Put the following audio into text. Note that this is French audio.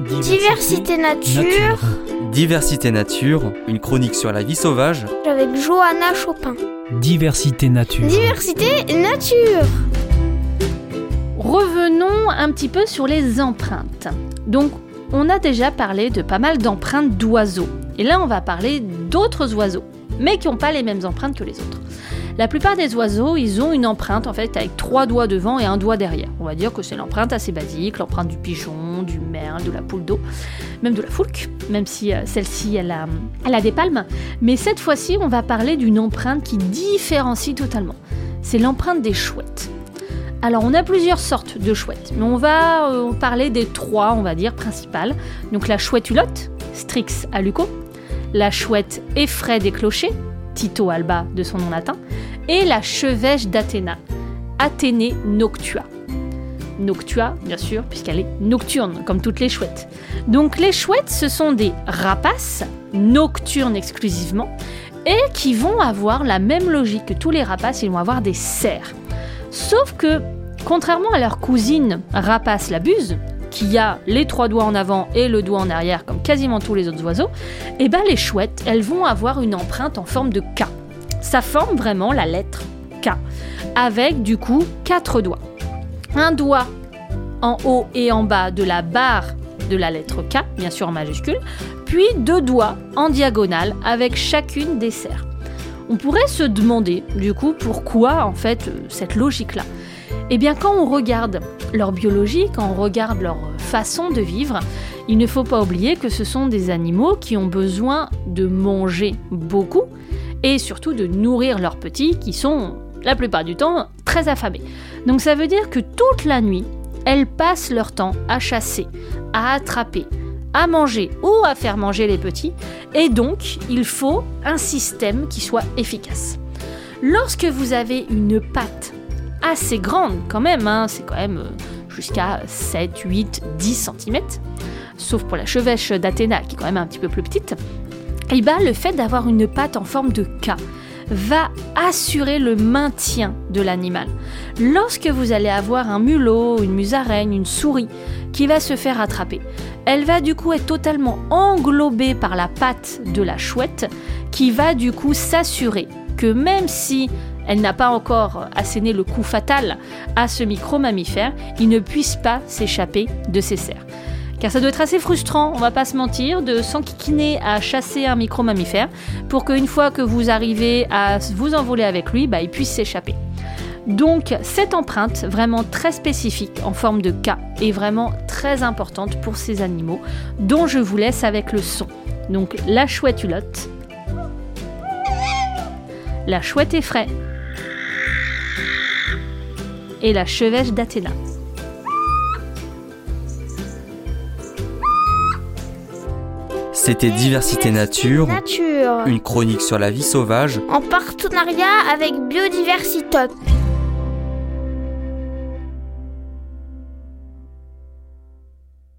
Diversité nature. Diversité nature, une chronique sur la vie sauvage. Avec Johanna Chopin. Diversité nature. Diversité nature. Revenons un petit peu sur les empreintes. Donc, on a déjà parlé de pas mal d'empreintes d'oiseaux. Et là, on va parler d'autres oiseaux, mais qui n'ont pas les mêmes empreintes que les autres. La plupart des oiseaux, ils ont une empreinte en fait avec 3 doigts devant et 1 doigt derrière. On va dire que c'est l'empreinte assez basique, l'empreinte du pigeon, du merle, de la poule d'eau, même de la foulque, même si celle-ci, elle a des palmes. Mais cette fois-ci, on va parler d'une empreinte qui différencie totalement. C'est l'empreinte des chouettes. Alors, on a plusieurs sortes de chouettes, mais on va parler des 3, on va dire, principales. Donc la chouette hulotte, Strix aluco, la chouette effraie des clochers, Tito alba de son nom latin, et la chevêche d'Athéna, Athénée noctua. Noctua, bien sûr, puisqu'elle est nocturne, comme toutes les chouettes. Donc les chouettes, ce sont des rapaces, nocturnes exclusivement, et qui vont avoir la même logique que tous les rapaces, ils vont avoir des serres. Sauf que, contrairement à leur cousine rapace la buse, qui a les 3 doigts en avant et le doigt en arrière, comme quasiment tous les autres oiseaux, et ben les chouettes, elles vont avoir une empreinte en forme de K. Ça forme vraiment la lettre K, avec du coup 4 doigts. Un doigt en haut et en bas de la barre de la lettre K, bien sûr en majuscule, puis 2 doigts en diagonale avec chacune des serres. On pourrait se demander, du coup, pourquoi en fait cette logique-là. Eh bien, quand on regarde leur biologie, quand on regarde leur façon de vivre, il ne faut pas oublier que ce sont des animaux qui ont besoin de manger beaucoup et surtout de nourrir leurs petits qui sont, la plupart du temps, très affamés. Donc ça veut dire que toute la nuit, elles passent leur temps à chasser, à attraper, à manger ou à faire manger les petits, et donc il faut un système qui soit efficace. Lorsque vous avez une patte assez grande quand même, c'est quand même jusqu'à 7, 8, 10 cm, sauf pour la chevêche d'Athéna qui est quand même un petit peu plus petite, et bien le fait d'avoir une patte en forme de K va assurer le maintien de l'animal. Lorsque vous allez avoir un mulot, une musaraigne, une souris qui va se faire attraper, elle va du coup être totalement englobée par la patte de la chouette qui va du coup s'assurer que même si elle n'a pas encore asséné le coup fatal à ce micro-mammifère, il ne puisse pas s'échapper de ses serres. Car ça doit être assez frustrant, on va pas se mentir, de s'enquiquiner à chasser un micro-mammifère pour qu'une fois que vous arrivez à vous envoler avec lui, il puisse s'échapper. Donc cette empreinte, vraiment très spécifique en forme de K, est vraiment très importante pour ces animaux, dont je vous laisse avec le son. Donc la chouette hulotte, la chouette effraie et la chevêche d'Athéna. C'était Diversité nature, une chronique sur la vie sauvage, en partenariat avec Biodiversitop.